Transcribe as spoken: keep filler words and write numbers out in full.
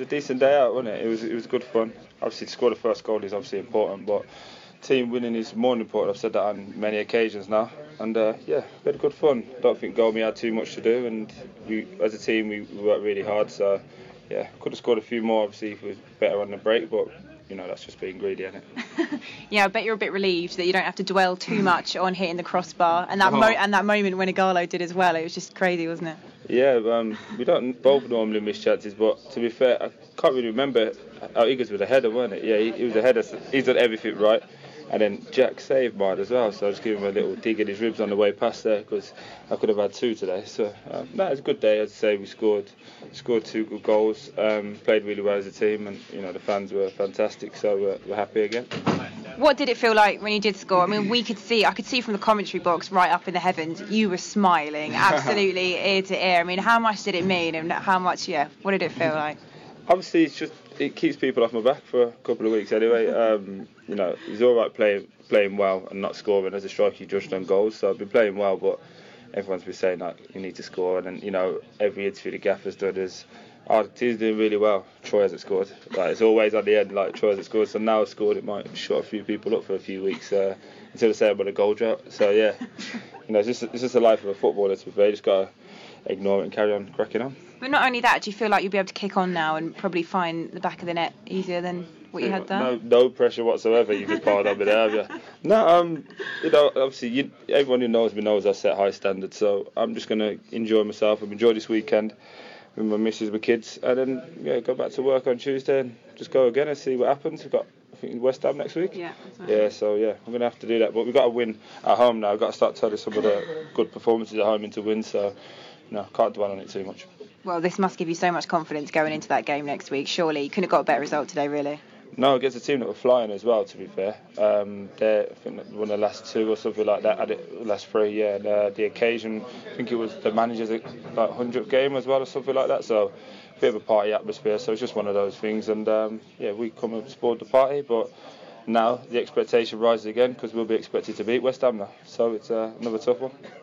a decent day out, wasn't it? It was it was good fun. Obviously, to score the first goal is obviously important, but team winning is more important. I've said that on many occasions now, and uh, yeah, we had good fun. I don't think Goldme had too much to do, and we, as a team, we, we worked really hard. So yeah, could have scored a few more. Obviously, if it was better on the break, but you know that's just being greedy, isn't it? Yeah, I bet you're a bit relieved that you don't have to dwell too much on hitting the crossbar, and that oh. mo- and that moment when Ighalo did as well. It was just crazy, wasn't it? Yeah, um, we don't both normally miss chances, but to be fair, I can't really remember how Eagles was a header, wasn't it? Yeah, he, he was a header. He's done everything right. And then Jack saved mine as well, so I just gave him a little dig in his ribs on the way past there because I could have had two today. So um, no, it was a good day. As I say, we scored scored two good goals, um, played really well as a team, and you know the fans were fantastic. So we're, we're happy again. What did it feel like when you did score? I mean, we could see, I could see from the commentary box right up in the heavens, you were smiling, absolutely ear to ear. I mean, how much did it mean, and how much? Yeah, what did it feel like? Obviously, it's just it keeps people off my back for a couple of weeks anyway. Um, you know, he's all right playing playing well and not scoring. As a striker, you judged on goals, so I've been playing well, but everyone's been saying that like, you need to score, and then you know every interview the gaffer's done is our team's doing really well. Troy hasn't scored. Like it's always at the end, like Troy hasn't scored. So now I've scored, it might shut a few people up for a few weeks uh, until they say I'm on a goal drought. So yeah, you know, it's just it's just the life of a footballer. To be fair, you just gotta ignore it and carry on cracking on. But not only that, do you feel like you'll be able to kick on now and probably find the back of the net easier than what you had there? No, no pressure whatsoever. You just piled on me there, have you? No, um, you know, obviously, you, everyone who knows me knows I set high standards. So I'm just gonna enjoy myself. I've enjoyed this weekend with my missus, my kids, and then yeah, go back to work on Tuesday and just go again and see what happens. We've got, I think, West Ham next week. Yeah. Right. Yeah. So yeah, I'm gonna have to do that. But we've got to win at home now. I've got to start turning some of the good performances at home into wins. So no, can't dwell on it too much. Well, this must give you so much confidence going into that game next week. Surely you couldn't have got a better result today, really. No, against a team that were flying as well, to be fair. Um, they I think they won the last two or something like that, had it last three, yeah. And uh, the occasion, I think it was the manager's like hundredth game as well or something like that. So a bit of a party atmosphere. So it's just one of those things. And um, yeah, we come and support the party, but now the expectation rises again because we'll be expected to beat West Ham now. So it's uh, another tough one.